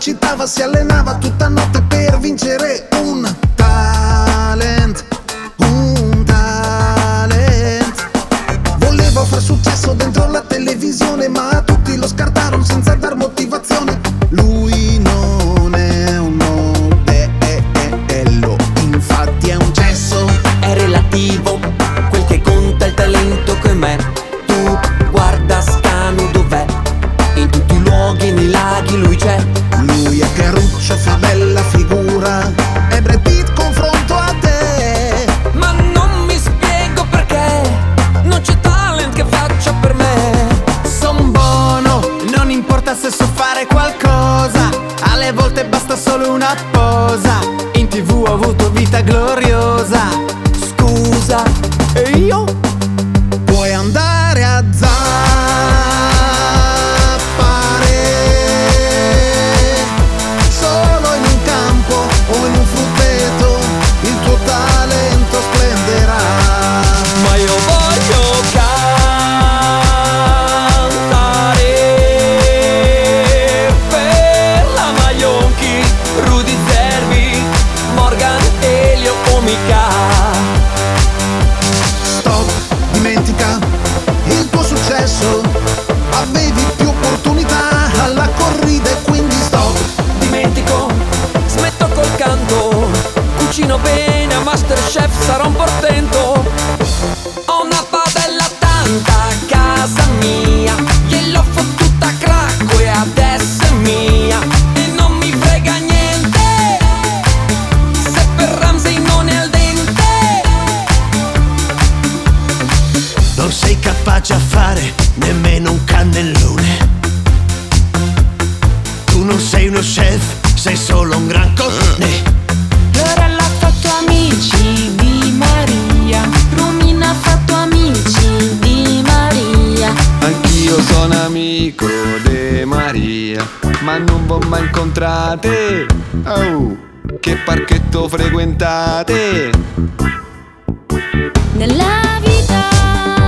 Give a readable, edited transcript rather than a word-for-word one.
recitava, si allenava tutta notte per vincere un talent, un talent. Voleva far successo dentro la televisione, ma tutti lo scartarono senza dar motivazione. Lui non è un modello, infatti è un gesso. È relativo, quel che conta è il talento che me. Tu guarda Scanu dov'è, in tutti i luoghi, nei laghi lui c'è. Lui è Caruccio, fa bella figura, è Brad Pitt confronto a te. Ma non mi spiego perché non c'è talent che faccia per me. Son buono, non importa se so fare qualcosa, alle volte basta solo una posa. In TV ho avuto vita gloriosa. Scusa, E io? Puoi andare a zappare solo in un campo o in un frutteto, il tuo talento splenderà. ma io voglio cantare per la Maionchi, Rudy Zerbi, Morgan, Elio o Mika. Stop, dimentica il tuo successo, avevi più opportunità alla corrida e quindi stop. Dimentico, smetto col canto, cucino bene a Masterchef, sarò un portento. Ho una padella tanta a casa mia, gliel'ho fottuta a cracco e adesso è mia. E non mi frega niente se per Ramsey non è al dente. Non sei capace a fare nemmeno un cannellone. Tu non sei uno chef, sei solo un gran cosone. Lorella ha fatto amici di Maria, Romina ha fatto amici di Maria. Anch'io sono amico de Maria, ma non v'ho mai incontrate. Oh, che parchetto frequentate? Nella vita